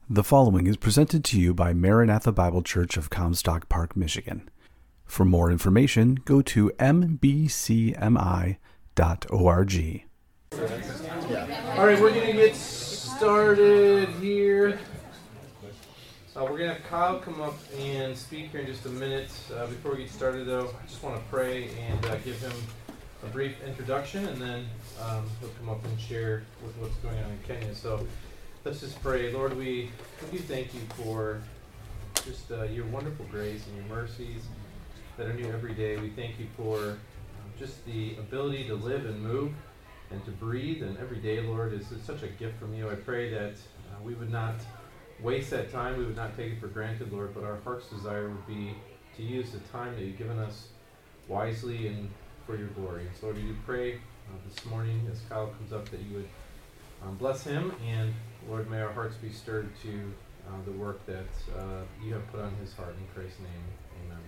The following is presented to you by Maranatha Bible Church of Comstock Park, Michigan. For more information, go to mbcmi.org. All right, we're going to get started here. We're going to have Kyle come up and speak here in just a minute. Before we get started, though, I just want to pray and give him a brief introduction, and then he'll come up and share with what's going on in Kenya. So let's just pray. Lord, we do thank you for just your wonderful grace and your mercies that are new every day. We thank you for just the ability to live and move and to breathe, and every day, Lord, is such a gift from you. I pray that we would not waste that time, we would not take it for granted, Lord, but our heart's desire would be to use the time that you've given us wisely and for your glory. And so, Lord, we do pray this morning as Kyle comes up that you would bless him, and Lord, may our hearts be stirred to the work that you have put on his heart. In Christ's name, amen.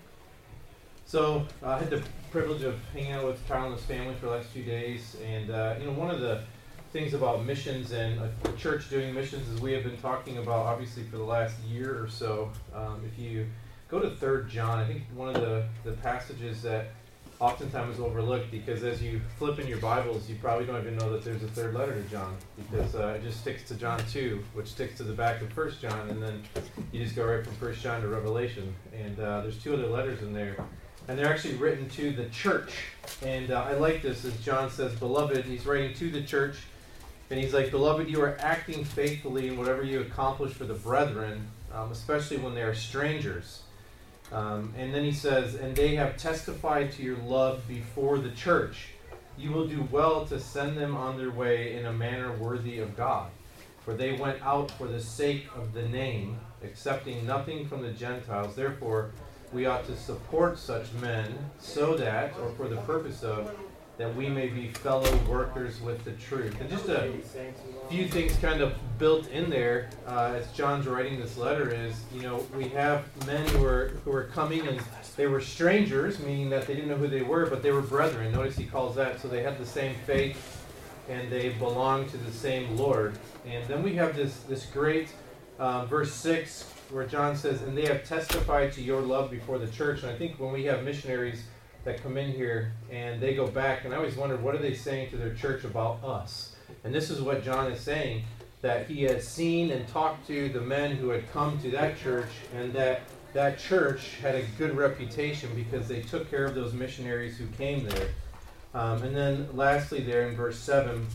So I had the privilege of hanging out with Kyle and his family for the last few days, and one of the things about missions and a church doing missions is we have been talking about, obviously, for the last year or so. If you go to 3 John, I think one of the passages that oftentimes is overlooked, because as you flip in your Bibles, you probably don't even know that there's a third letter to John, because it just sticks to John 2, which sticks to the back of 1 John, and then you just go right from 1 John to Revelation. And there's 2 other letters in there, and they're actually written to the church. And I like this, as John says, beloved, he's writing to the church, and he's like, beloved, you are acting faithfully in whatever you accomplish for the brethren, especially when they are strangers. And then he says, and they have testified to your love before the church. You will do well to send them on their way in a manner worthy of God. For they went out for the sake of the name, accepting nothing from the Gentiles. Therefore, we ought to support such men so that, or for the purpose of, that we may be fellow workers with the truth. And just a few things kind of built in there as John's writing this letter is, we have men who are coming, and they were strangers, meaning that they didn't know who they were, but they were brethren. Notice he calls that, so they had the same faith and they belonged to the same Lord. And then we have this great verse 6 where John says, and they have testified to your love before the church. And I think when we have missionaries that come in here and they go back, and I always wondered, what are they saying to their church about us? And this is what John is saying, that he has seen and talked to the men who had come to that church, and that church had a good reputation because they took care of those missionaries who came there. And then lastly there in verse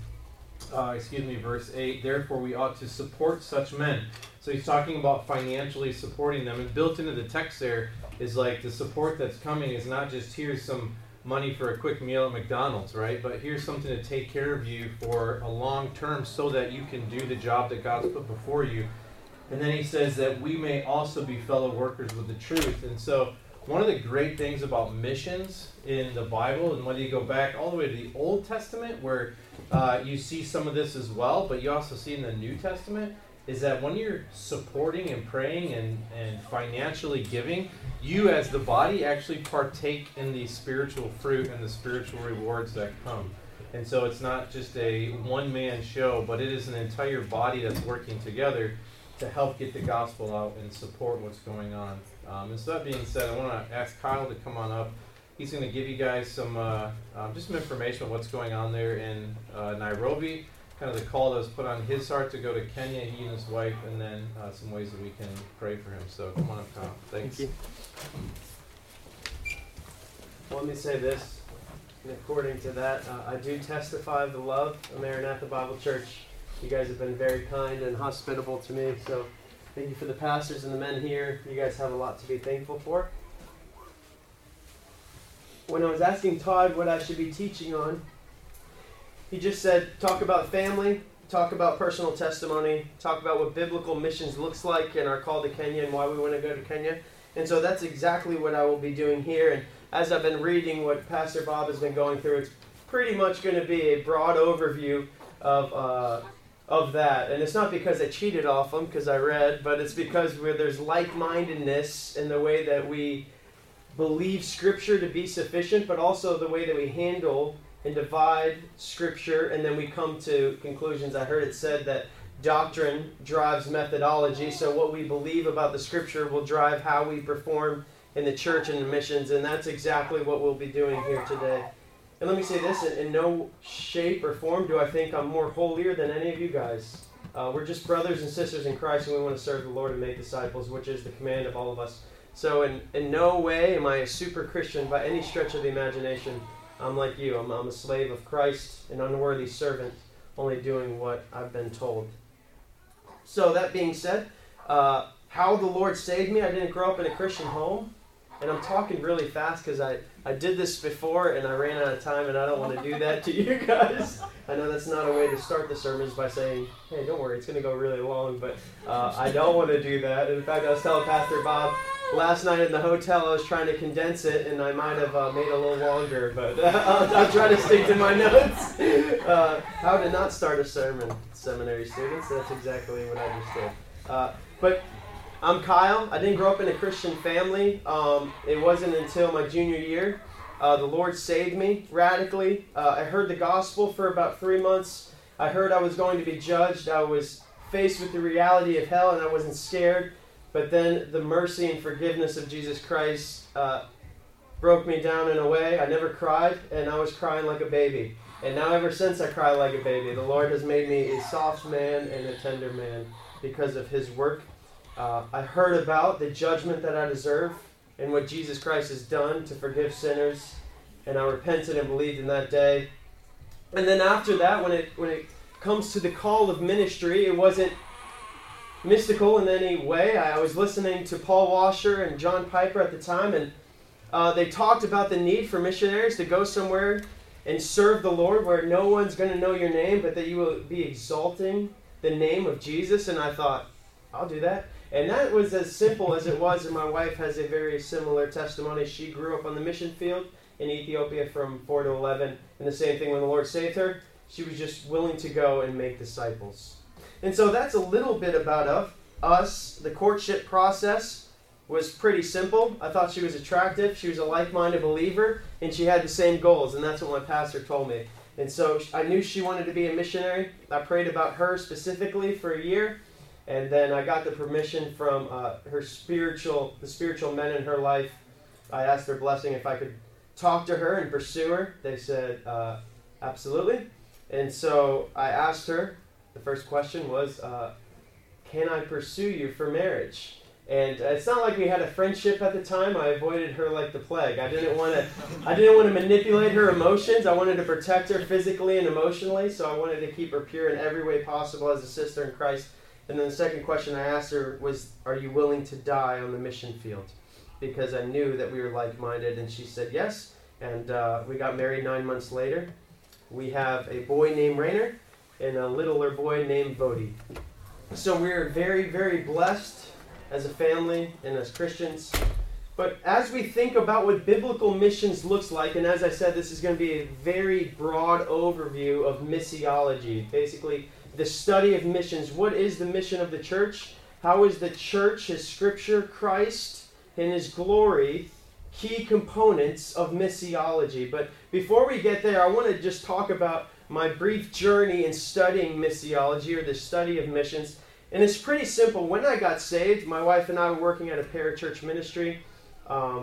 8, therefore we ought to support such men. So he's talking about financially supporting them, and built into the text there is like the support that's coming is not just here's some money for a quick meal at McDonald's, right? But here's something to take care of you for a long term so that you can do the job that God's put before you. And then he says that we may also be fellow workers with the truth. And so one of the great things about missions in the Bible, and whether you go back all the way to the Old Testament where you see some of this as well, but you also see in the New Testament, is that when you're supporting and praying and financially giving, you as the body actually partake in the spiritual fruit and the spiritual rewards that come. And so it's not just a one-man show, but it is an entire body that's working together to help get the gospel out and support what's going on. And so that being said, I want to ask Kyle to come on up. He's going to give you guys some information on what's going on there in Nairobi, kind of the call that was put on his heart to go to Kenya, he and his wife, and then some ways that we can pray for him. So come on up, Kyle. Thanks. Thank you. Well, let me say this, and according to that, I do testify of the love of Maranatha Bible Church. You guys have been very kind and hospitable to me, so thank you for the pastors and the men here. You guys have a lot to be thankful for. When I was asking Todd what I should be teaching on, he just said, talk about family, talk about personal testimony, talk about what biblical missions looks like and our call to Kenya and why we want to go to Kenya. And so that's exactly what I will be doing here. And as I've been reading what Pastor Bob has been going through, it's pretty much going to be a broad overview of that. And it's not because I cheated off them, because I read, but it's because there's like-mindedness in the way that we believe Scripture to be sufficient, but also the way that we handle and divide Scripture, and then we come to conclusions. I heard it said that doctrine drives methodology, so what we believe about the Scripture will drive how we perform in the church and in missions, and that's exactly what we'll be doing here today. And let me say this, in no shape or form do I think I'm more holier than any of you guys. We're just brothers and sisters in Christ, and we want to serve the Lord and make disciples, which is the command of all of us. So in no way am I a super Christian by any stretch of the imagination. I'm like you. I'm a slave of Christ, an unworthy servant, only doing what I've been told. So that being said, how the Lord saved me, I didn't grow up in a Christian home. And I'm talking really fast because I did this before and I ran out of time, and I don't want to do that to you guys. I know that's not a way to start the sermons by saying, hey, don't worry, it's going to go really long, but I don't want to do that. In fact, I was telling Pastor Bob last night in the hotel, I was trying to condense it, and I might have made it a little longer, but I'll try to stick to my notes. How to not start a sermon, seminary students. That's exactly what I just did. But I'm Kyle. I didn't grow up in a Christian family. It wasn't until my junior year. The Lord saved me radically. I heard the gospel for about 3 months. I heard I was going to be judged. I was faced with the reality of hell, and I wasn't scared. But then the mercy and forgiveness of Jesus Christ broke me down in a way. I never cried, and I was crying like a baby. And now ever since I cry like a baby, the Lord has made me a soft man and a tender man because of His work. I heard about the judgment that I deserve and what Jesus Christ has done to forgive sinners, and I repented and believed in that day. And then after that, when it comes to the call of ministry, it wasn't mystical in any way. I was listening to Paul Washer and John Piper at the time, and they talked about the need for missionaries to go somewhere and serve the Lord where no one's going to know your name, but that you will be exalting the name of Jesus. And I thought, I'll do that. And that was as simple as it was, and my wife has a very similar testimony. She grew up on the mission field in Ethiopia from 4 to 11, and the same thing when the Lord saved her. She was just willing to go and make disciples. And so that's a little bit about us. The courtship process was pretty simple. I thought she was attractive. She was a like-minded believer, and she had the same goals, and that's what my pastor told me. And so I knew she wanted to be a missionary. I prayed about her specifically for a year. And then I got the permission from the spiritual men in her life. I asked their blessing if I could talk to her and pursue her. They said, absolutely. And so I asked her, the first question was, can I pursue you for marriage? And it's not like we had a friendship at the time. I avoided her like the plague. I didn't want to manipulate her emotions. I wanted to protect her physically and emotionally. So I wanted to keep her pure in every way possible as a sister in Christ. And then the second question I asked her was, are you willing to die on the mission field? Because I knew that we were like-minded, and she said yes. And we got married 9 months later. We have a boy named Rainer and a littler boy named Bodhi. So we're very, very blessed as a family and as Christians. But as we think about what biblical missions looks like, and as I said, this is going to be a very broad overview of missiology, basically the study of missions. What is the mission of the church? How is the church, His Scripture, Christ, and His glory key components of missiology? But before we get there, I want to just talk about my brief journey in studying missiology, or the study of missions. And it's pretty simple. When I got saved, my wife and I were working at a parachurch ministry. And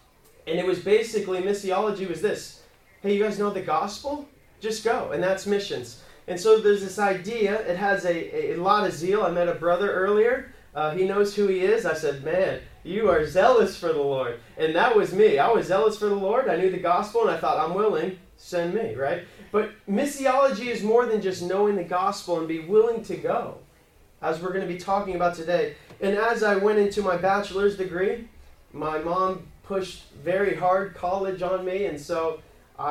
it was basically, missiology was this. Hey, you guys know the gospel? Just go. And that's missions. And so there's this idea. It has a lot of zeal. I met a brother earlier. He knows who he is. I said, man, you are zealous for the Lord. And that was me. I was zealous for the Lord. I knew the gospel, and I thought, I'm willing. Send me, right? But missiology is more than just knowing the gospel and be willing to go, as we're going to be talking about today. And as I went into my bachelor's degree, my mom pushed very hard college on me, and so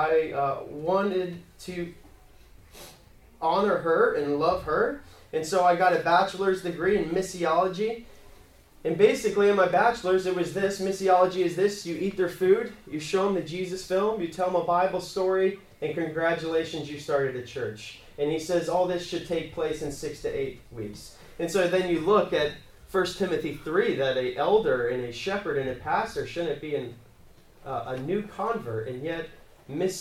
I wanted to honor her and love her. And so I got a bachelor's degree in missiology. And basically in my bachelor's, it was this. Missiology is this. You eat their food, you show them the Jesus film, you tell them a Bible story, and congratulations, you started a church. And he says all this should take place in 6 to 8 weeks. And so then you look at 1 Timothy 3, that an elder and a shepherd and a pastor shouldn't be a new convert. And yet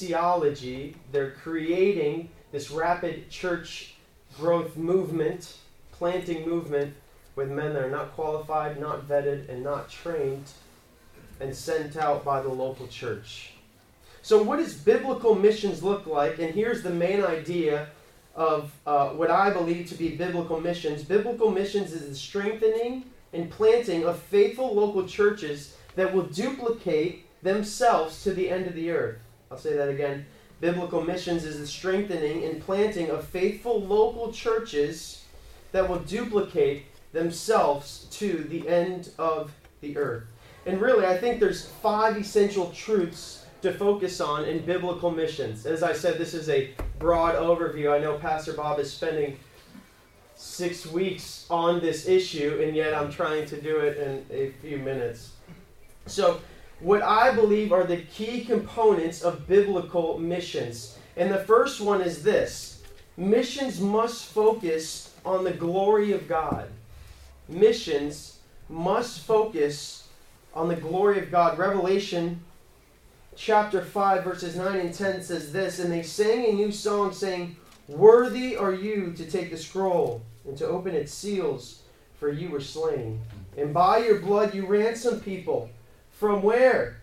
missiology, they're creating this rapid church growth movement planting movement with men that are not qualified, not vetted, and not trained, and sent out by the local church. So what does biblical missions look like? And here's the main idea of what I believe to be biblical missions. Biblical missions is the strengthening and planting of faithful local churches that will duplicate themselves to the end of the earth. I'll say that again. Biblical missions is the strengthening and planting of faithful local churches that will duplicate themselves to the end of the earth. And really, I think there's 5 essential truths to focus on in biblical missions. As I said, this is a broad overview. I know Pastor Bob is spending 6 weeks on this issue, and yet I'm trying to do it in a few minutes. So, what I believe are the key components of biblical missions. And the first one is this: missions must focus on the glory of God. Missions must focus on the glory of God. Revelation chapter 5 verses 9 and 10 says this: "And they sang a new song, saying, Worthy are you to take the scroll and to open its seals, for you were slain. And by your blood you ransomed people." From where?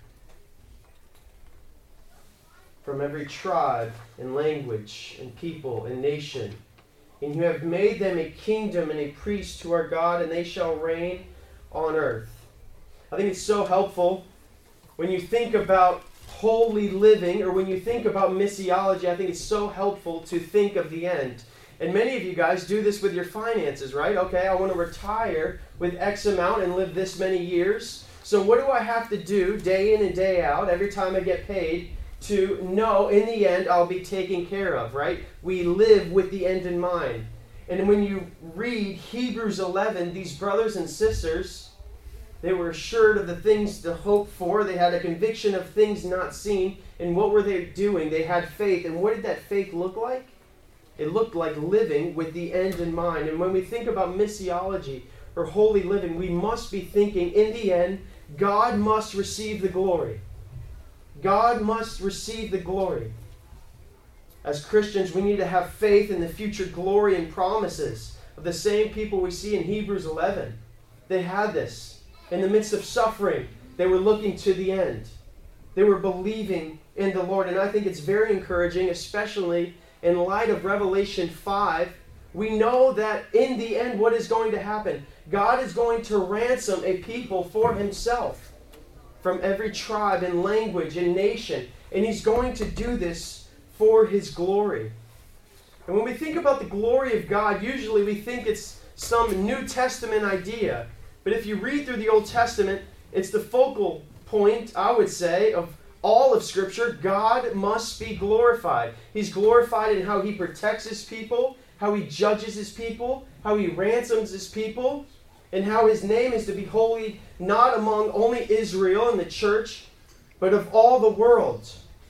From every tribe and language and people and nation. "And you have made them a kingdom and a priest to our God, and they shall reign on earth." I think it's so helpful when you think about holy living, or when you think about missiology. I think it's so helpful to think of the end. And many of you guys do this with your finances, right? Okay, I want to retire with X amount and live this many years. So what do I have to do day in and day out, every time I get paid, to know in the end I'll be taken care of, right? We live with the end in mind. And when you read Hebrews 11, these brothers and sisters, they were assured of the things to hope for. They had a conviction of things not seen. And what were they doing? They had faith. And what did that faith look like? It looked like living with the end in mind. And when we think about missiology or holy living, we must be thinking, in the end, God must receive the glory. God must receive the glory. As Christians, we need to have faith in the future glory and promises of the same people we see in Hebrews 11. They had this. In the midst of suffering, they were looking to the end. They were believing in the Lord. And I think it's very encouraging, especially in light of Revelation 5. We know that in the end, what is going to happen? God is going to ransom a people for himself from every tribe and language and nation. And he's going to do this for his glory. And when we think about the glory of God, usually we think it's some New Testament idea. But if you read through the Old Testament, it's the focal point, I would say, of all of Scripture. God must be glorified. He's glorified in how he protects his people, how he judges his people, how he ransoms his people, and how his name is to be holy, not among only Israel and the church, but of all the world.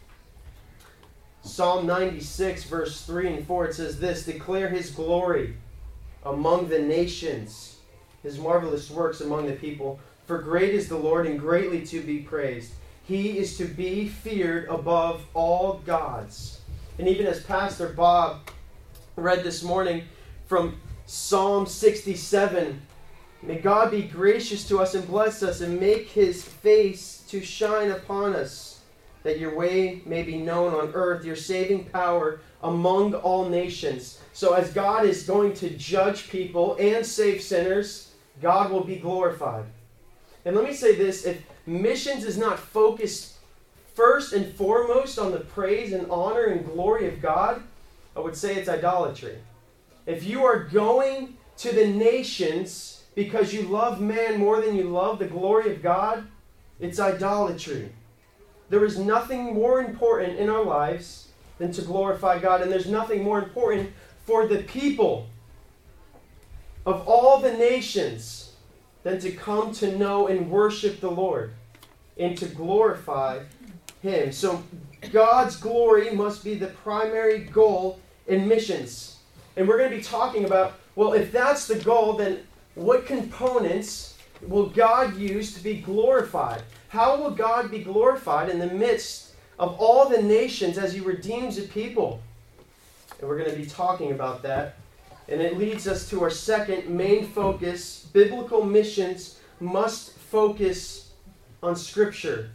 Psalm 96, verse 3 and 4, it says this: "Declare his glory among the nations, his marvelous works among the people. For great is the Lord, and greatly to be praised. He is to be feared above all gods." And even as Pastor Bob read this morning from Psalm 67, "May God be gracious to us and bless us and make his face to shine upon us, that your way may be known on earth, your saving power among all nations." So as God is going to judge people and save sinners, God will be glorified. And let me say this: if missions is not focused first and foremost on the praise and honor and glory of God, I would say it's idolatry. If you are going to the nations because you love man more than you love the glory of God, it's idolatry. There is nothing more important in our lives than to glorify God, and there's nothing more important for the people of all the nations than to come to know and worship the Lord and to glorify him. So God's glory must be the primary goal in missions. And we're going to be talking about, well, if that's the goal, then what components will God use to be glorified? How will God be glorified in the midst of all the nations as he redeems a people? And we're going to be talking about that And it leads us to our second main focus. Biblical missions must focus on Scripture.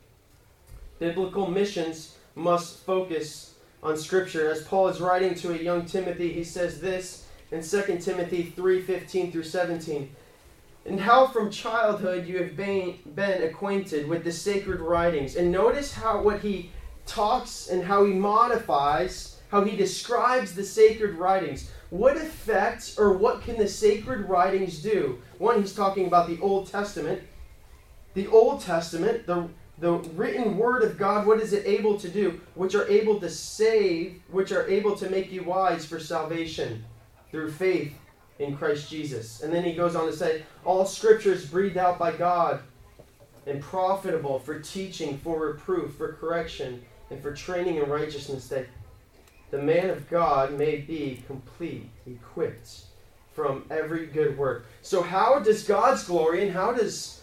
Biblical missions must focus on Scripture. As Paul is writing to a young Timothy, he says this in 2 Timothy 3:15 through 17. And how from childhood you have been acquainted with the sacred writings. And notice what he talks and how he modifies, how he describes the sacred writings. What effect or what can the sacred writings do? One, he's talking about the Old Testament. The Old Testament, the written word of God, what is it able to do? Which are able to save, which are able to make you wise for salvation through faith in Christ Jesus. And then he goes on to say, all Scripture is breathed out by God and profitable for teaching, for reproof, for correction, and for training in righteousness, that the man of God may be complete, equipped from every good work. So how does God's glory and how does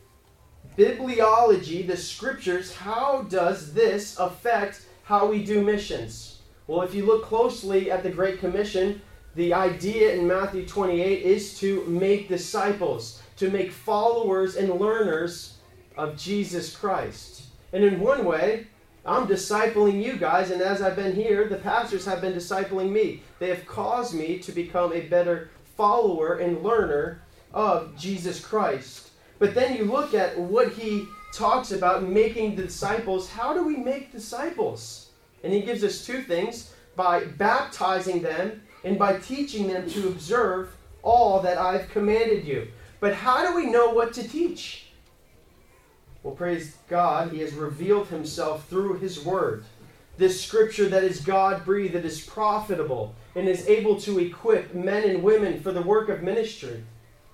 bibliology, the Scriptures, how does this affect how we do missions? Well, if you look closely at the Great Commission, the idea in Matthew 28 is to make disciples, to make followers and learners of Jesus Christ. And in one way, I'm discipling you guys, and as I've been here, the pastors have been discipling me. They have caused me to become a better follower and learner of Jesus Christ. But then you look at what he talks about, making disciples. How do we make disciples? And he gives us two things: by baptizing them and by teaching them to observe all that I've commanded you. But how do we know what to teach? Well, praise God, he has revealed himself through his word. This Scripture that is God-breathed, that is profitable, and is able to equip men and women for the work of ministry.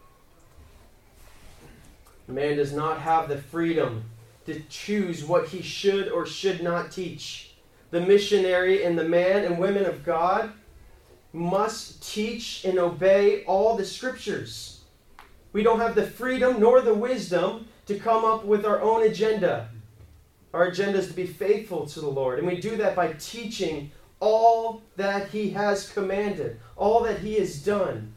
Man does not have the freedom to choose what he should or should not teach. The missionary and the man and women of God must teach and obey all the Scriptures. We don't have the freedom nor the wisdom to come up with our own agenda. Our agenda is to be faithful to the Lord. And we do that by teaching all that he has commanded, all that he has done.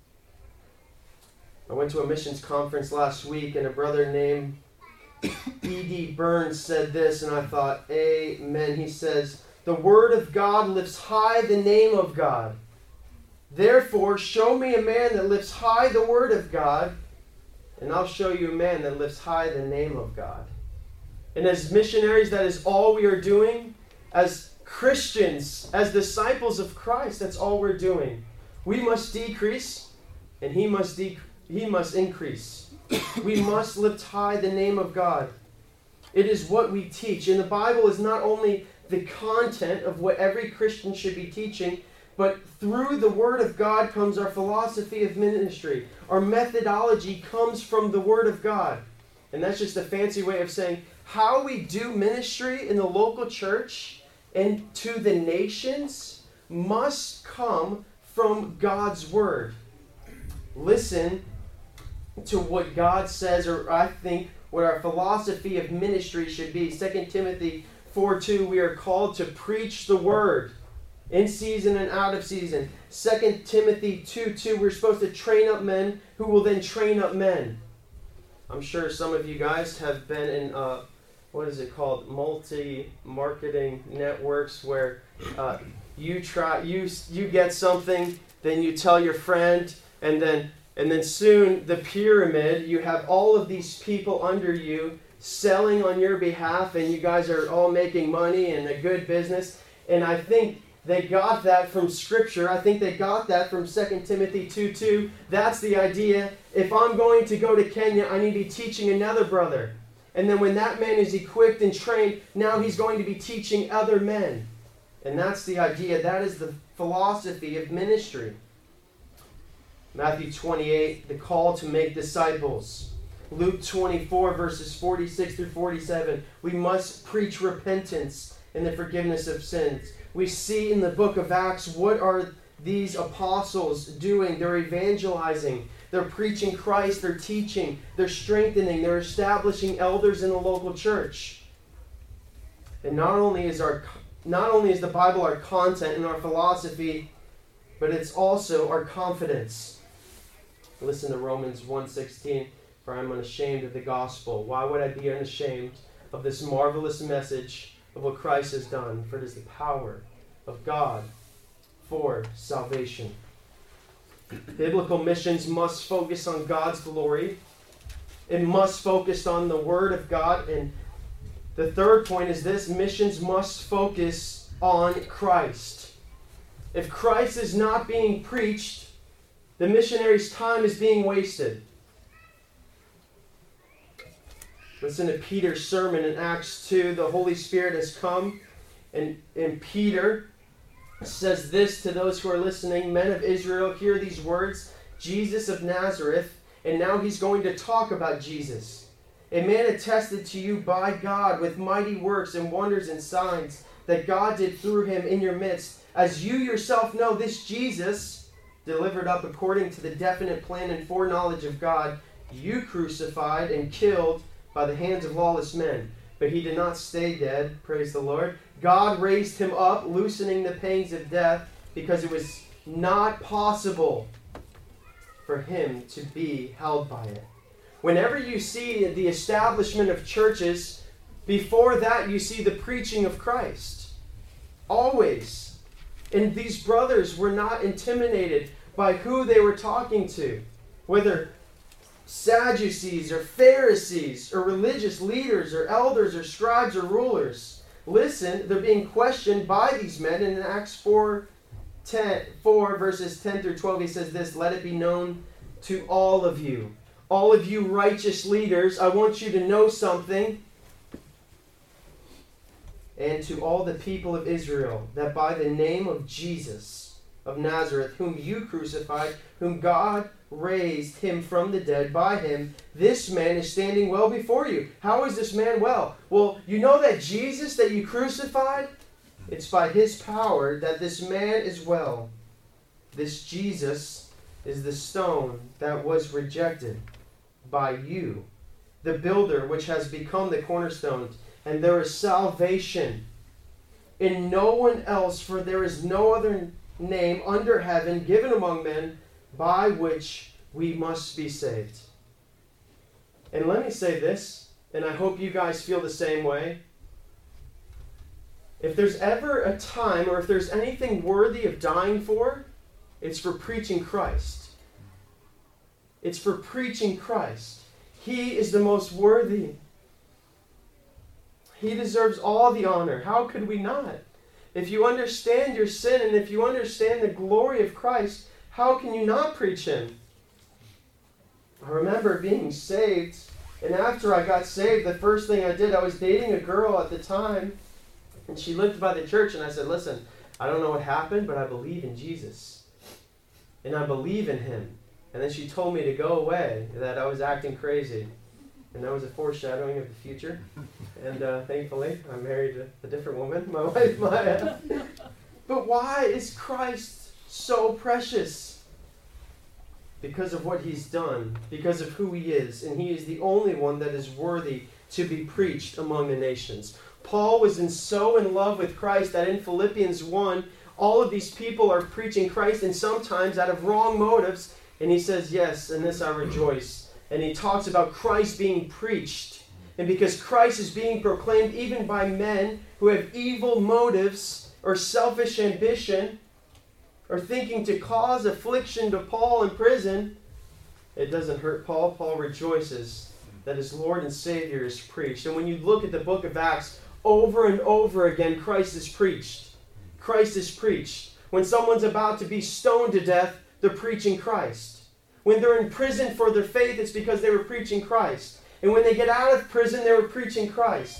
I went to a missions conference last week, and a brother named E.D. Burns said this, and I thought, amen. He says, the Word of God lifts high the name of God. Therefore, show me a man that lifts high the Word of God, and I'll show you a man that lifts high the name of God. And as missionaries, that is all we are doing. As Christians, as disciples of Christ, that's all we're doing. We must decrease, and he must increase. We must lift high the name of God. It is what we teach. And the Bible is not only the content of what every Christian should be teaching, but through the Word of God comes our philosophy of ministry. Our methodology comes from the Word of God. And that's just a fancy way of saying how we do ministry in the local church and to the nations must come from God's Word. Listen to what God says, or I think what our philosophy of ministry should be. 2 Timothy 4:2, we are called to preach the Word in season and out of season. 2 Timothy 2:2, we're supposed to train up men who will then train up men. I'm sure some of you guys have been in, what is it called, multi-marketing networks, where you get something, then you tell your friend, and then soon the pyramid, you have all of these people under you selling on your behalf, and you guys are all making money and a good business. And I think they got that from Scripture. I think they got that from 2 Timothy 2:2. That's the idea. If I'm going to go to Kenya, I need to be teaching another brother. And then when that man is equipped and trained, now he's going to be teaching other men. And that's the idea. That is the philosophy of ministry. Matthew 28, the call to make disciples. Luke 24, verses 46 through 47. We must preach repentance and the forgiveness of sins. We see in the book of Acts, what are these apostles doing? They're evangelizing. They're preaching Christ. They're teaching. They're strengthening. They're establishing elders in the local church. And not only is the Bible our content and our philosophy, but it's also our confidence. Listen to Romans 1:16, for I am unashamed of the gospel. Why would I be unashamed of this marvelous message of what Christ has done? For it is the power of God for salvation. Biblical missions must focus on God's glory. It must focus on the Word of God. And the third point is this: missions must focus on Christ. If Christ is not being preached, the missionary's time is being wasted. Listen to Peter's sermon in Acts 2. The Holy Spirit has come, and Peter says this to those who are listening: men of Israel, hear these words, Jesus of Nazareth. And now he's going to talk about Jesus, a man attested to you by God with mighty works and wonders and signs that God did through him in your midst. As you yourself know, this Jesus, delivered up according to the definite plan and foreknowledge of God, you crucified and killed by the hands of lawless men. But he did not stay dead, praise the Lord. God raised him up, loosening the pangs of death, because it was not possible for him to be held by it. Whenever you see the establishment of churches, before that you see the preaching of Christ. Always. And these brothers were not intimidated by who they were talking to, whether Sadducees or Pharisees or religious leaders or elders or scribes or rulers. Listen, they're being questioned by these men. And in Acts 4 verses 10 through 12, he says this: let it be known to all of you righteous leaders, I want you to know something, and to all the people of Israel, that by the name of Jesus of Nazareth, whom you crucified, whom God raised him from the dead, by him, this man is standing well before you. How is this man well? Well, you know that Jesus that you crucified? It's by his power that this man is well. This Jesus is the stone that was rejected by you, the builder, which has become the cornerstone. And there is salvation in no one else, for there is no other name under heaven given among men by which we must be saved. And let me say this, and I hope you guys feel the same way. If there's ever a time, or if there's anything worthy of dying for, it's for preaching Christ. It's for preaching Christ. He is the most worthy. He deserves all the honor. How could we not? If you understand your sin and if you understand the glory of Christ, how can you not preach him? I remember being saved, and after I got saved, the first thing I did, I was dating a girl at the time, and she lived by the church, and I said, listen, I don't know what happened, but I believe in Jesus. And I believe in him. And then she told me to go away, that I was acting crazy. And that was a foreshadowing of the future. And thankfully, I married a different woman, my wife Maya. But why is Christ so precious? Because of what he's done, because of who he is. And he is the only one that is worthy to be preached among the nations. Paul was so in love with Christ that in Philippians 1, all of these people are preaching Christ, and sometimes out of wrong motives. And he says, yes, in this I rejoice. And he talks about Christ being preached. And because Christ is being proclaimed even by men who have evil motives or selfish ambition, or thinking to cause affliction to Paul in prison, it doesn't hurt Paul. Paul rejoices that his Lord and Savior is preached. And when you look at the book of Acts, over and over again, Christ is preached. Christ is preached. When someone's about to be stoned to death, they're preaching Christ. When they're in prison for their faith, it's because they were preaching Christ. And when they get out of prison, they were preaching Christ.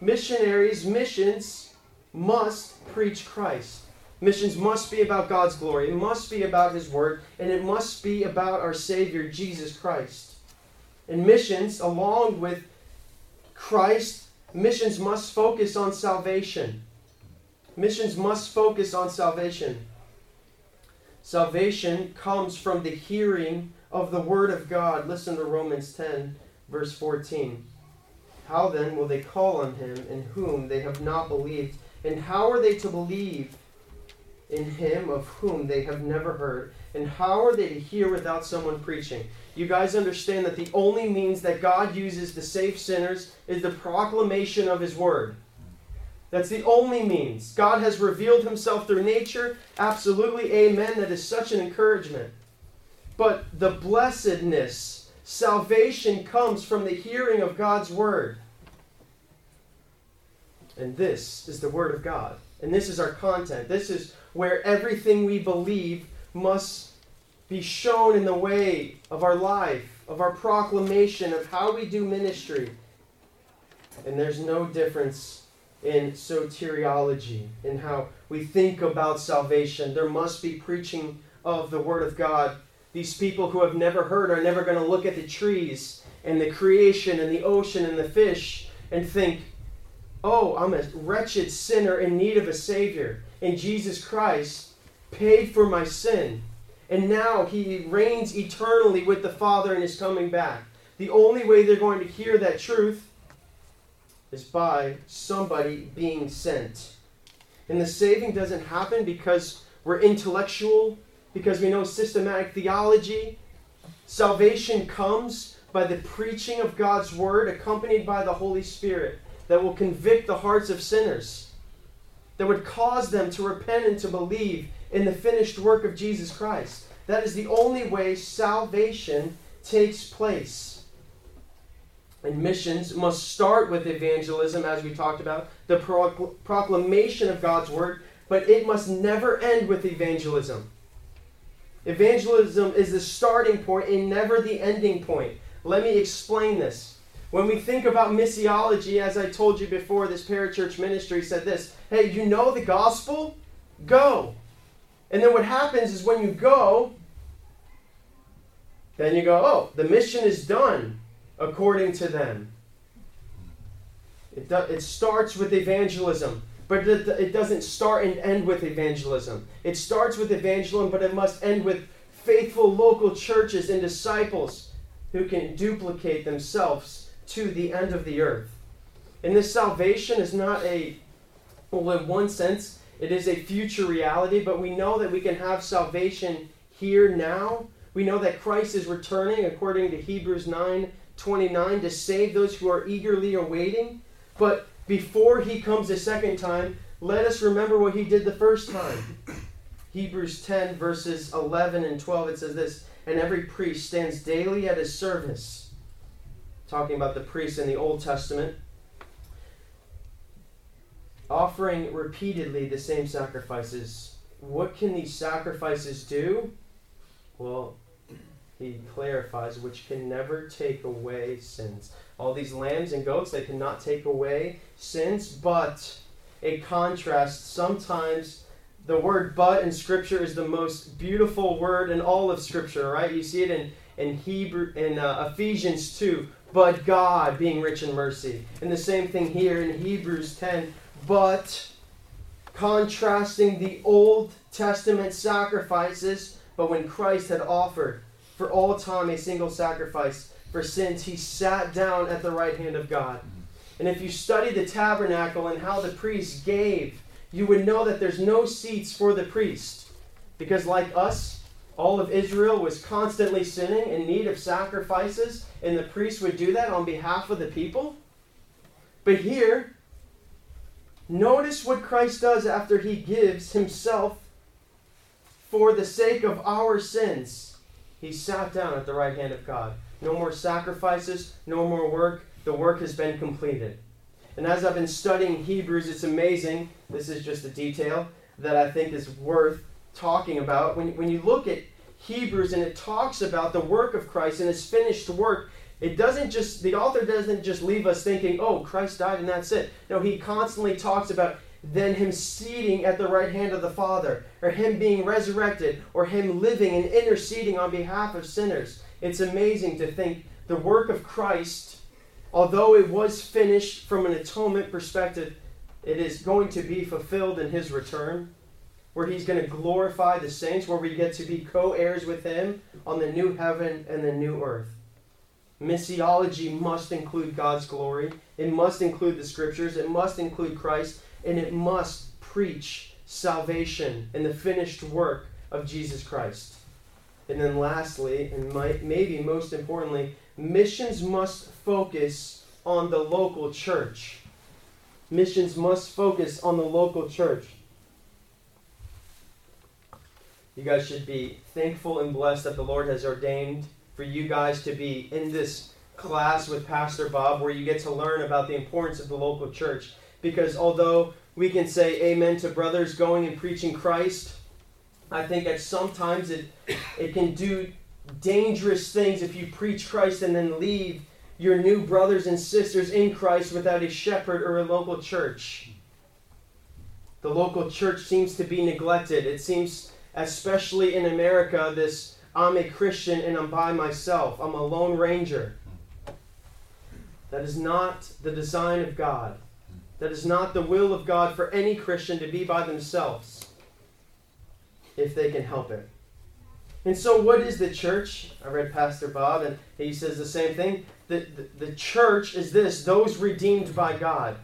Missions must preach Christ. Missions must be about God's glory. It must be about his word. And it must be about our Savior, Jesus Christ. And missions, along with Christ, missions must focus on salvation. Missions must focus on salvation. Salvation comes from the hearing of the word of God. Listen to Romans 10, verse 14. How then will they call on him in whom they have not believed? And how are they to believe in him of whom they have never heard? And how are they to hear without someone preaching? You guys understand that the only means that God uses to save sinners is the proclamation of his word. That's the only means. God has revealed himself through nature. Absolutely, amen. That is such an encouragement. But the blessedness, salvation comes from the hearing of God's word. And this is the word of God. And this is our content. This is where everything we believe must be shown in the way of our life, of our proclamation, of how we do ministry. And there's no difference in soteriology, in how we think about salvation. There must be preaching of the Word of God. These people who have never heard are never going to look at the trees and the creation and the ocean and the fish and think, oh, I'm a wretched sinner in need of a Savior. And Jesus Christ paid for my sin. And now he reigns eternally with the Father and is coming back. The only way they're going to hear that truth is by somebody being sent. And the saving doesn't happen because we're intellectual, because we know systematic theology. Salvation comes by the preaching of God's word, accompanied by the Holy Spirit, that will convict the hearts of sinners, that would cause them to repent and to believe in the finished work of Jesus Christ. That is the only way salvation takes place. And missions must start with evangelism, as we talked about, the proclamation of God's word, but it must never end with evangelism. Evangelism is the starting point and never the ending point. Let me explain this. When we think about missiology, as I told you before, this parachurch ministry said this: hey, you know the gospel? Go. And then what happens is when you go, then you go, oh, the mission is done according to them. It starts with evangelism, but it doesn't start and end with evangelism. It starts with evangelism, but it must end with faithful local churches and disciples who can duplicate themselves to the end of the earth. And this salvation is not well, in one sense, it is a future reality, but we know that we can have salvation here now. We know that Christ is returning, according to Hebrews 9:29, to save those who are eagerly awaiting. But before he comes a second time, let us remember what he did the first time. Hebrews 10, verses 11 and 12, it says this: and every priest stands daily at his service. Talking about the priests in the Old Testament, offering repeatedly the same sacrifices. What can these sacrifices do? Well, he clarifies, which can never take away sins. All these lambs and goats, they cannot take away sins, but a contrast. Sometimes the word "but" in Scripture is the most beautiful word in all of Scripture, right? You see it in Ephesians 2, but God being rich in mercy. And the same thing here in Hebrews 10, but, contrasting the Old Testament sacrifices, but when Christ had offered for all time a single sacrifice for sins, he sat down at the right hand of God. And if you study the tabernacle and how the priests gave, you would know that there's no seats for the priest. Because like us, all of Israel was constantly sinning, in need of sacrifices, and the priest would do that on behalf of the people. But here, notice what Christ does after he gives himself for the sake of our sins. He sat down at the right hand of God. No more sacrifices, no more work. The work has been completed. And as I've been studying Hebrews, it's amazing. This is just a detail that I think is worth talking about. When you look at Hebrews and it talks about the work of Christ and his finished work, the author doesn't just leave us thinking, oh, Christ died and that's it. No, he constantly talks about then him seating at the right hand of the Father, or him being resurrected, or him living and interceding on behalf of sinners. It's amazing to think the work of Christ, although it was finished from an atonement perspective, it is going to be fulfilled in his return, where he's going to glorify the saints, where we get to be co-heirs with him on the new heaven and the new earth. Missiology must include God's glory. It must include the Scriptures. It must include Christ. And it must preach salvation and the finished work of Jesus Christ. And then lastly, and maybe most importantly, missions must focus on the local church. Missions must focus on the local church. You guys should be thankful and blessed that the Lord has ordained for you guys to be in this class with Pastor Bob, where you get to learn about the importance of the local church. Because although we can say amen to brothers going and preaching Christ, I think that sometimes it can do dangerous things if you preach Christ and then leave your new brothers and sisters in Christ without a shepherd or a local church. The local church seems to be neglected. It seems, especially in America, this I'm a Christian and I'm by myself. I'm a lone ranger. That is not the design of God. That is not the will of God for any Christian to be by themselves, if they can help it. And so what is the church? I read Pastor Bob, and he says the same thing. The church is this: those redeemed by God.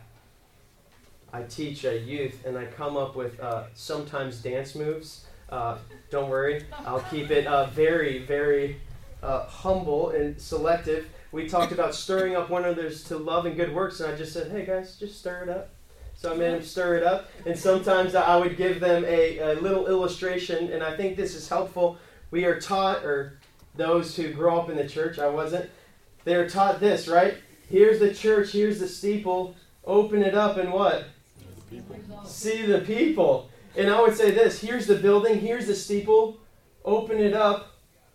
I teach youth, and I come up with sometimes dance moves. Don't worry, I'll keep it very, very humble and selective. We talked about stirring up one another's to love and good works, and I just said, hey guys, just stir it up. So I made them stir it up, and sometimes I would give them a little illustration, and I think this is helpful. We are taught, or those who grow up in the church, I wasn't, they're taught this, right? Here's the church, here's the steeple, open it up and what? See the people. And I would say this: here's the building, here's the steeple, open it up,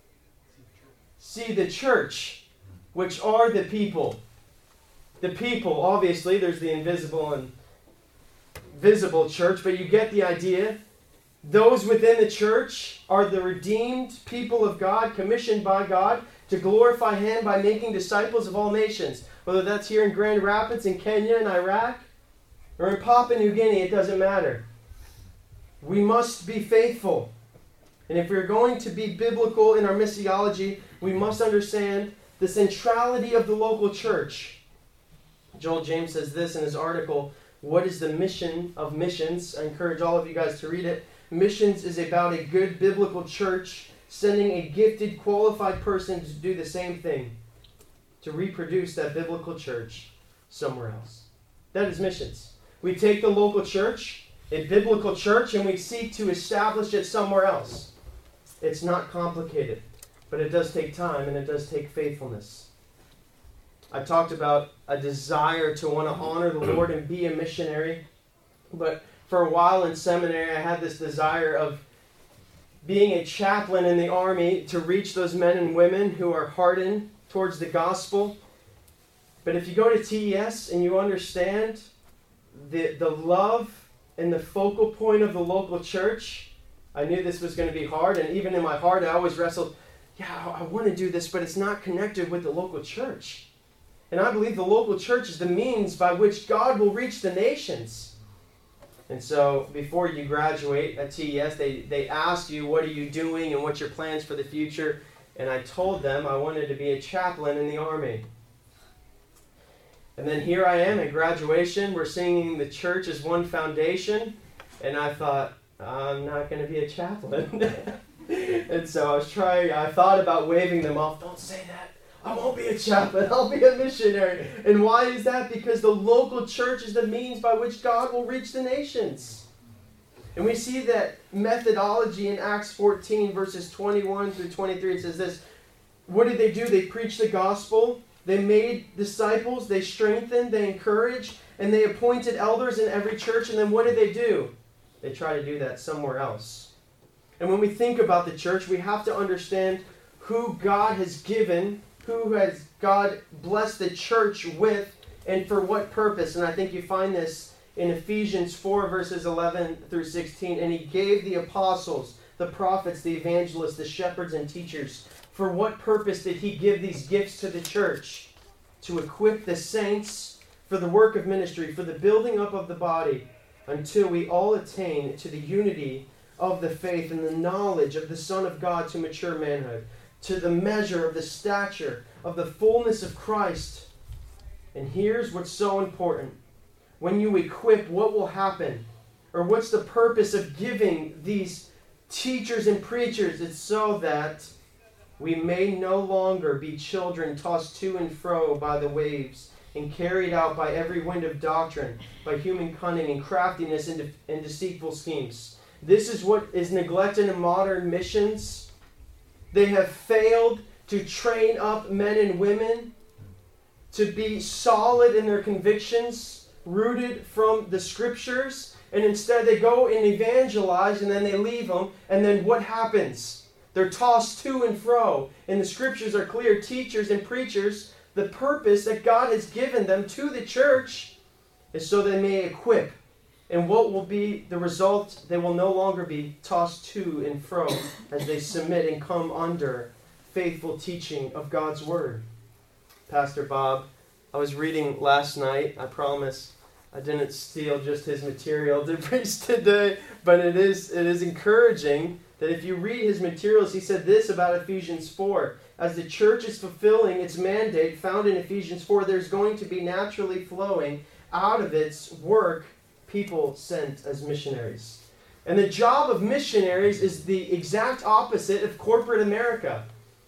see the church, which are the people. The people, obviously, there's the invisible and visible church, but you get the idea. Those within the church are the redeemed people of God, commissioned by God to glorify Him by making disciples of all nations. Whether that's here in Grand Rapids, in Kenya, in Iraq, or in Papua New Guinea, it doesn't matter. We must be faithful. And if we're going to be biblical in our missiology, we must understand the centrality of the local church. Joel James says this in his article, What is the Mission of Missions? I encourage all of you guys to read it. Missions is about a good biblical church sending a gifted, qualified person to do the same thing, to reproduce that biblical church somewhere else. That is missions. We take the local church, a biblical church, and we seek to establish it somewhere else. It's not complicated, but it does take time and it does take faithfulness. I talked about a desire to want to honor the Lord and be a missionary, but for a while in seminary, I had this desire of being a chaplain in the army to reach those men and women who are hardened towards the gospel. But if you go to TES and you understand the love and the focal point of the local church, I knew this was going to be hard. And even in my heart, I always wrestled, I want to do this, but it's not connected with the local church. And I believe the local church is the means by which God will reach the nations. And so before you graduate at TES, they ask you, what are you doing and what's your plans for the future? And I told them I wanted to be a chaplain in the army. And then here I am at graduation. We're singing the church as one foundation. And I thought, I'm not going to be a chaplain. And so I thought about waving them off. Don't say that. I won't be a chaplain. I'll be a missionary. And why is that? Because the local church is the means by which God will reach the nations. And we see that methodology in Acts 14, verses 21 through 23. It says this: what did they do? They preached the gospel. They made disciples. They strengthened. They encouraged. And they appointed elders in every church. And then what did they do? They try to do that somewhere else. And when we think about the church, we have to understand who God has given, who has God blessed the church with, and for what purpose. And I think you find this in Ephesians 4, verses 11 through 16. And He gave the apostles, the prophets, the evangelists, the shepherds, and teachers. For what purpose did He give these gifts to the church? To equip the saints for the work of ministry, for the building up of the body, until we all attain to the unity of the faith and the knowledge of the Son of God, to mature manhood, to the measure of the stature of the fullness of Christ. And here's what's so important. When you equip, what will happen? or what's the purpose of giving these teachers and preachers? It's so that we may no longer be children tossed to and fro by the waves and carried out by every wind of doctrine, by human cunning and craftiness and deceitful schemes. This is what is neglected in modern missions. They have failed to train up men and women to be solid in their convictions, rooted from the Scriptures, and instead they go and evangelize and then they leave them, and then what happens? They're tossed to and fro, and the Scriptures are clear. Teachers and preachers, the purpose that God has given them to the church is so they may equip. And what will be the result? They will no longer be tossed to and fro as they submit and come under faithful teaching of God's Word. Pastor Bob, I was reading last night. I promise I didn't steal just his material to preach today, but it is encouraging that if you read his materials, he said this about Ephesians 4. As the church is fulfilling its mandate found in Ephesians 4, there's going to be naturally flowing out of its work people sent as missionaries. And the job of missionaries is the exact opposite of corporate America.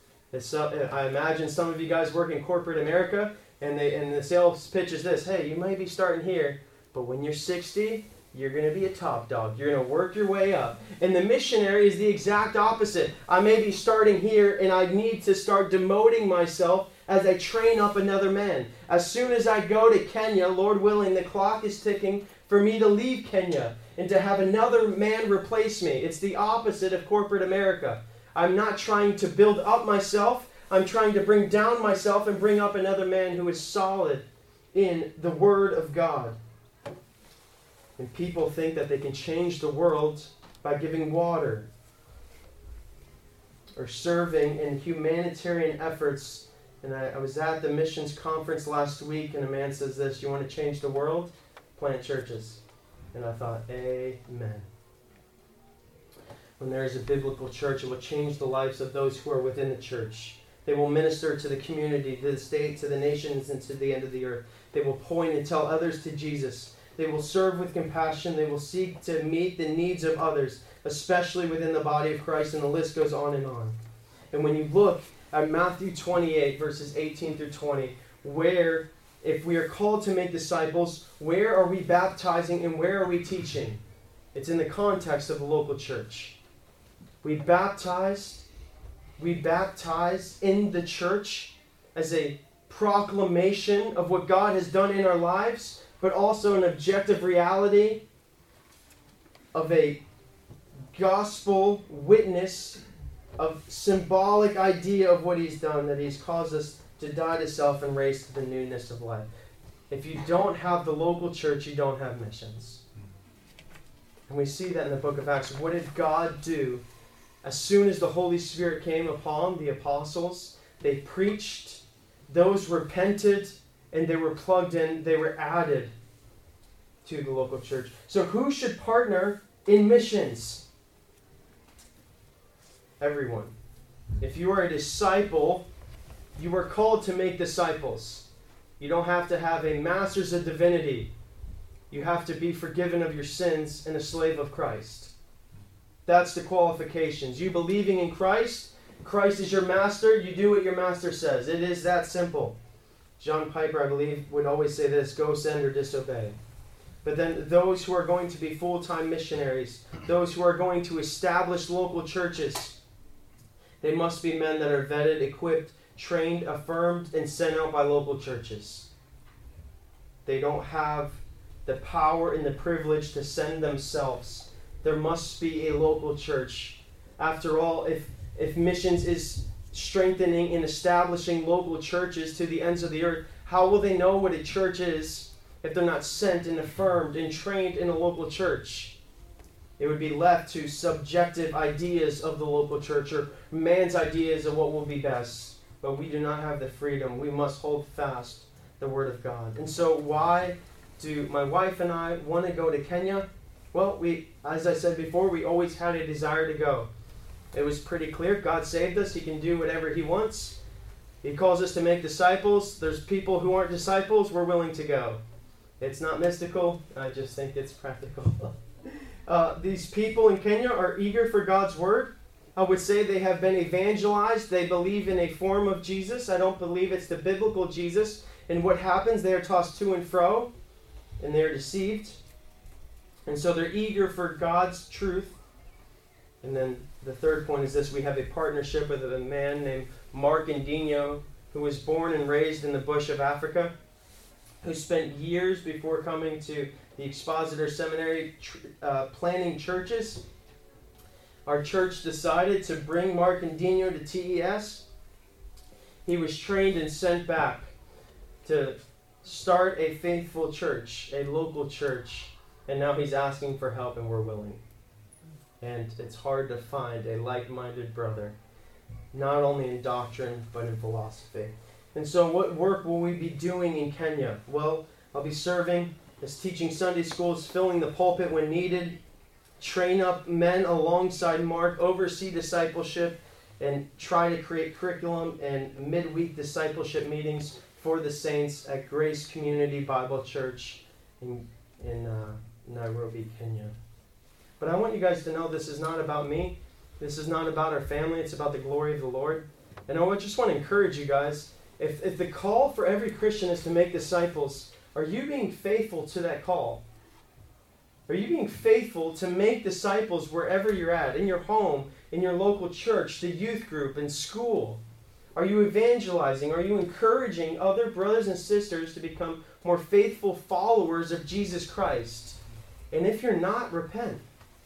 I imagine some of you guys work in corporate America, and the sales pitch is this: hey, you might be starting here, but when you're 60, you're going to be a top dog. You're going to work your way up. And the missionary is the exact opposite. I may be starting here, and I need to start demoting myself as I train up another man. As soon as I go to Kenya, Lord willing, the clock is ticking for me to leave Kenya and to have another man replace me. It's the opposite of corporate America. I'm not trying to build up myself. I'm trying to bring down myself and bring up another man who is solid in the Word of God. And people think that they can change the world by giving water or serving in humanitarian efforts. And I was at the missions conference last week, and a man says this: you want to change the world? Plant churches. And I thought, amen. When there is a biblical church, it will change the lives of those who are within the church. They will minister to the community, to the state, to the nations, and to the end of the earth. They will point and tell others to Jesus. They will serve with compassion. They will seek to meet the needs of others, especially within the body of Christ, and the list goes on and on. And when you look at Matthew 28, verses 18 through 20, where, if we are called to make disciples, where are we baptizing and where are we teaching? It's in the context of a local church. We baptize in the church as a proclamation of what God has done in our lives, but also an objective reality of a gospel witness, of symbolic idea of what He's done, that He's caused us to die to self and raise to the newness of life. If you don't have the local church, you don't have missions. And we see that in the book of Acts. What did God do? As soon as the Holy Spirit came upon the apostles, they preached, those repented, and they were plugged in, they were added to the local church. So who should partner in missions? Everyone. If you are a disciple, you are called to make disciples. You don't have to have a master's of divinity. You have to be forgiven of your sins and a slave of Christ. That's the qualifications. You believing in Christ, Christ is your master, you do what your master says. It is that simple. John Piper, I believe, would always say this: go, send, or disobey. But then those who are going to be full-time missionaries, those who are going to establish local churches, they must be men that are vetted, equipped, trained, affirmed, and sent out by local churches. They don't have the power and the privilege to send themselves. There must be a local church. After all, if missions is strengthening and establishing local churches to the ends of the earth, how will they know what a church is if they're not sent and affirmed and trained in a local church? It would be left to subjective ideas of the local church or man's ideas of what will be best. But we do not have the freedom. We must hold fast the Word of God. And so why do my wife and I want to go to Kenya? Well, as I said before, we always had a desire to go. It was pretty clear. God saved us. He can do whatever He wants. He calls us to make disciples. There's people who aren't disciples. We're willing to go. It's not mystical. I just think it's practical. these people in Kenya are eager for God's word. I would say they have been evangelized. They believe in a form of Jesus. I don't believe it's the biblical Jesus. And what happens? They are tossed to and fro, and they are deceived. And so they're eager for God's truth. And then the third point is this. We have a partnership with a man named Mark Ndinyo, who was born and raised in the bush of Africa, who spent years before coming to the Expositor Seminary planning churches. Our church decided to bring Mark Ndinyo to TES. He was trained and sent back to start a faithful church, a local church, and now he's asking for help, and we're willing. And it's hard to find a like-minded brother, not only in doctrine, but in philosophy. And so what work will we be doing in Kenya? Well, I'll be serving as teaching Sunday schools, filling the pulpit when needed, train up men alongside Mark, oversee discipleship, and try to create curriculum and midweek discipleship meetings for the saints at Grace Community Bible Church in Nairobi, Kenya. But I want you guys to know this is not about me. This is not about our family. It's about the glory of the Lord. And I just want to encourage you guys, if the call for every Christian is to make disciples, are you being faithful to that call? Are you being faithful to make disciples wherever you're at, in your home, in your local church, the youth group, in school? Are you evangelizing? Are you encouraging other brothers and sisters to become more faithful followers of Jesus Christ? And if you're not, repent.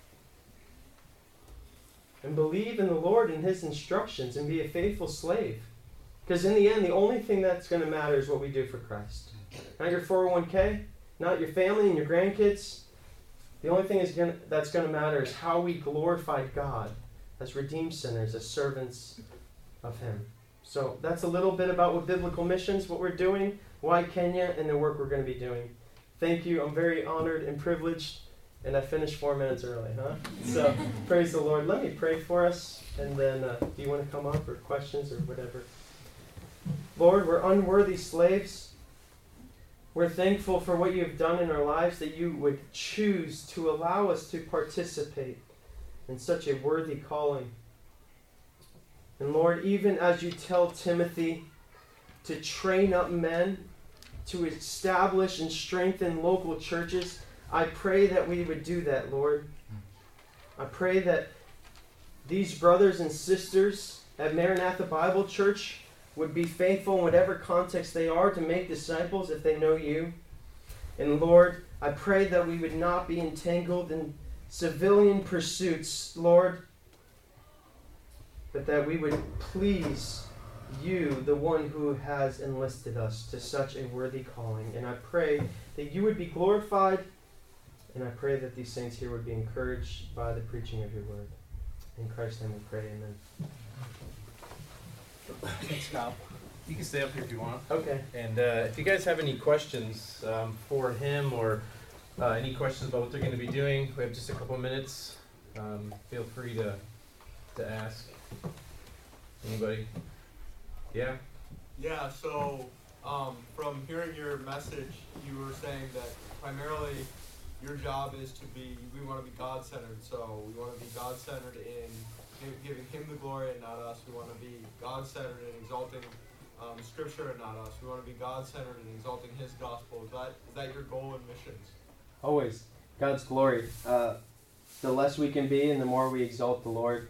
And believe in the Lord and His instructions and be a faithful slave. Because in the end, the only thing that's going to matter is what we do for Christ. Not your 401k, not your family and your grandkids. The only thing that's going to matter is how we glorify God as redeemed sinners, as servants of Him. So that's a little bit about what biblical missions, what we're doing, why Kenya, and the work we're going to be doing. Thank you. I'm very honored and privileged. And I finished 4 minutes early, huh? So, praise the Lord. Let me pray for us, and then do you want to come up or questions or whatever? Lord, we're unworthy slaves. We're thankful for what you have done in our lives, that you would choose to allow us to participate in such a worthy calling. And Lord, even as you tell Timothy to train up men, to establish and strengthen local churches, I pray that we would do that, Lord. I pray that these brothers and sisters at Maranatha Bible Church would be faithful in whatever context they are to make disciples if they know you. And Lord, I pray that we would not be entangled in civilian pursuits, Lord, but that we would please you, the one who has enlisted us to such a worthy calling. And I pray that you would be glorified. And I pray that these saints here would be encouraged by the preaching of your word. In Christ's name we pray, amen. Thanks, Kyle. You can stay up here if you want. Okay. And if you guys have any questions for him or any questions about what they're going to be doing, we have just a couple minutes. Feel free to ask. Anybody? Yeah? Yeah, so from hearing your message, you were saying that primarily your job is we want to be God-centered. So we want to be God-centered in giving Him the glory and not us. We want to be God-centered in exalting Scripture and not us. We want to be God-centered in exalting His gospel. Is that your goal in missions? Always. God's glory. The less we can be and the more we exalt the Lord,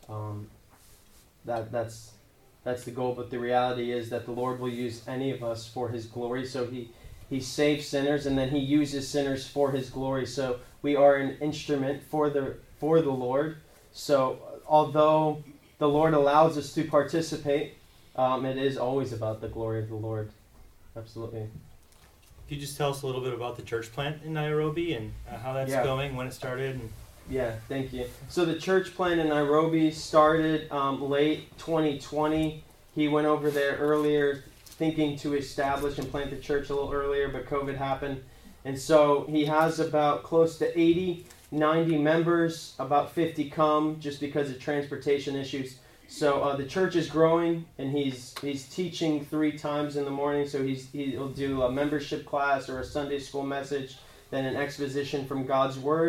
that's the goal. But the reality is that the Lord will use any of us for His glory. So He saves sinners, and then He uses sinners for His glory. So we are an instrument for the Lord. So although the Lord allows us to participate, it is always about the glory of the Lord. Absolutely. Could you just tell us a little bit about the church plant in Nairobi and how that's going, when it started? Yeah, thank you. So the church plant in Nairobi started late 2020. He went over there earlier thinking to establish and plant the church a little earlier, but COVID happened. And so he has about close to 80, 90 members, about 50 come just because of transportation issues. So the church is growing, and he's teaching 3 times in the morning. So he'll do a membership class or a Sunday school message, then an exposition from God's Word.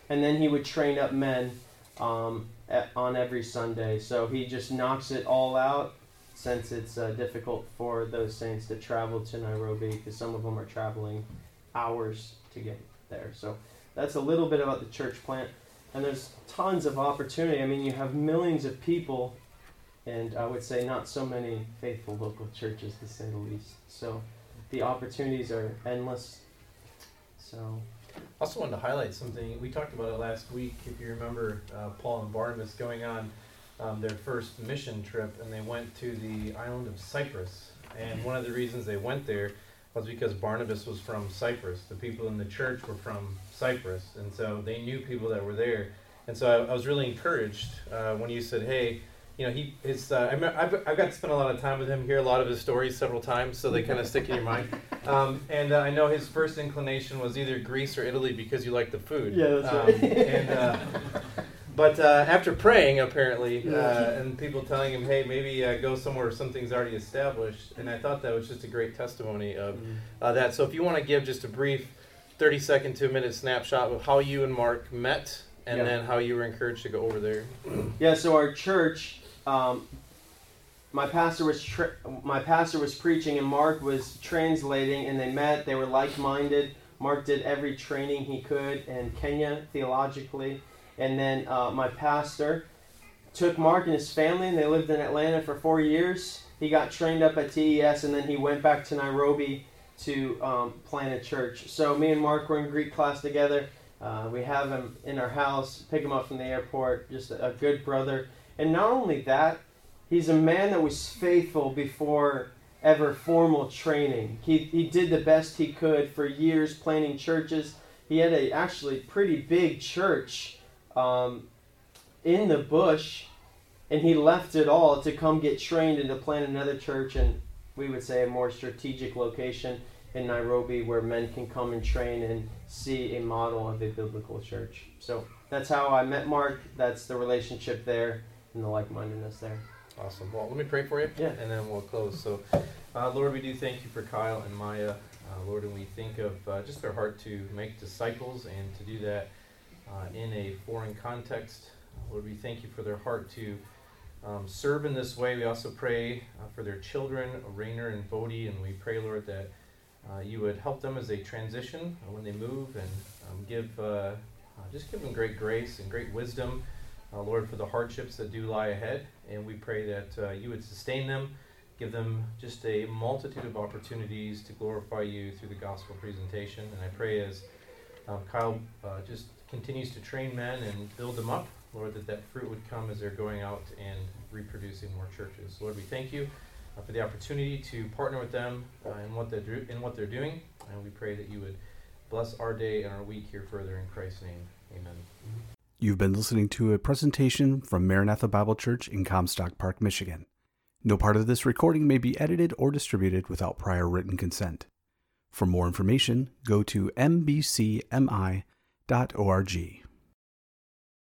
and then he would train up men on every Sunday. So he just knocks it all out, since it's difficult for those saints to travel to Nairobi, because some of them are traveling hours to get there. So that's a little bit about the church plant. And there's tons of opportunity. I mean, you have millions of people, and I would say not so many faithful local churches, to say the least. So the opportunities are endless. So Also wanted to highlight something. We talked about it last week, if you remember, Paul and Barnabas going on their first mission trip, and they went to the island of Cyprus. And one of the reasons they went there was because Barnabas was from Cyprus. The people in the church were from Cyprus, and so they knew people that were there. And so I was really encouraged when you said, hey, you know, I've got to spend a lot of time with him, hear a lot of his stories several times, so they kind of stick in your mind. And I know his first inclination was either Greece or Italy because you like the food. yeah, that's right. But after praying, apparently, and people telling him, hey, maybe go somewhere where something's already established, and I thought that was just a great testimony of that. So if you want to give just a brief 30-second to a minute snapshot of how you and Mark met, and then how you were encouraged to go over there. Yeah, so our church, my pastor was preaching, and Mark was translating, and they met. They were like-minded. Mark did every training he could in Kenya theologically. And then my pastor took Mark and his family, and they lived in Atlanta for 4 years. He got trained up at TES, and then he went back to Nairobi to plant a church. So me and Mark were in Greek class together. We have him in our house, pick him up from the airport, just a good brother. And not only that, he's a man that was faithful before ever formal training. He did the best he could for years planting churches. He had a actually pretty big church in the bush, and he left it all to come get trained and to plant another church, and we would say a more strategic location in Nairobi where men can come and train and see a model of a biblical church. So that's how I met Mark. That's the relationship there and the like-mindedness there. Awesome. Well, let me pray for you, and then we'll close. So, Lord, we do thank you for Kyle and Maya, Lord, and we think of just their heart to make disciples and to do that in a foreign context. Lord, we thank you for their heart to serve in this way. We also pray for their children, Rainer and Bodhi, and we pray, Lord, that you would help them as they transition when they move, and just give them great grace and great wisdom, Lord, for the hardships that do lie ahead. And we pray that you would sustain them, give them just a multitude of opportunities to glorify you through the gospel presentation. And I pray as Kyle just continues to train men and build them up, Lord, that fruit would come as they're going out and reproducing more churches. Lord, we thank you for the opportunity to partner with them in what they're doing, and we pray that you would bless our day and our week here further in Christ's name. Amen. You've been listening to a presentation from Maranatha Bible Church in Comstock Park, Michigan. No part of this recording may be edited or distributed without prior written consent. For more information, go to mbcmi.org.